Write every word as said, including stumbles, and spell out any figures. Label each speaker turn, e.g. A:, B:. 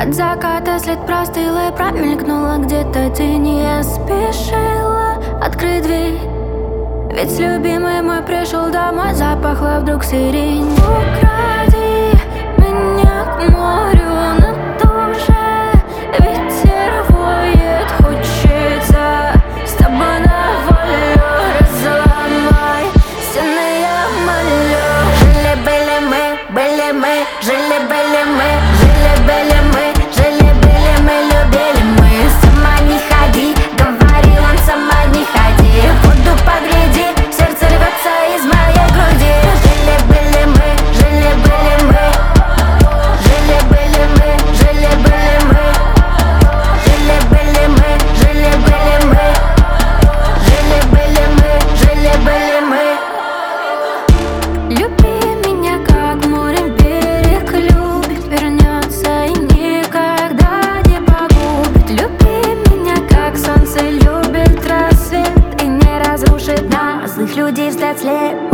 A: От заката след простыл и промелькнула где-то тень. Я спешила открыть дверь, ведь любимый мой пришел домой. Запахло вдруг сирень. Укради меня к морю, на душе ветер воет. Хочется с тобой на волю, разломай стены, я молю. Жили-были мы, были мы, жили-были мы, жили-были мы, жили-были мы, любили мы. Сама не ходи, говорил он, сама не ходи. Воду погляди, сердце рвется из моей груди. Жили-были мы, жили-были мы, жили-были мы, жили-были мы, жили-были мы, жили-были мы, жили-были мы, жили-были мы. Люби меня, как море берег любит, вернется и никогда не погубит. Люби меня, как солнце любит рассвет, и не разрушит нас. Злых людей взгляд слеп.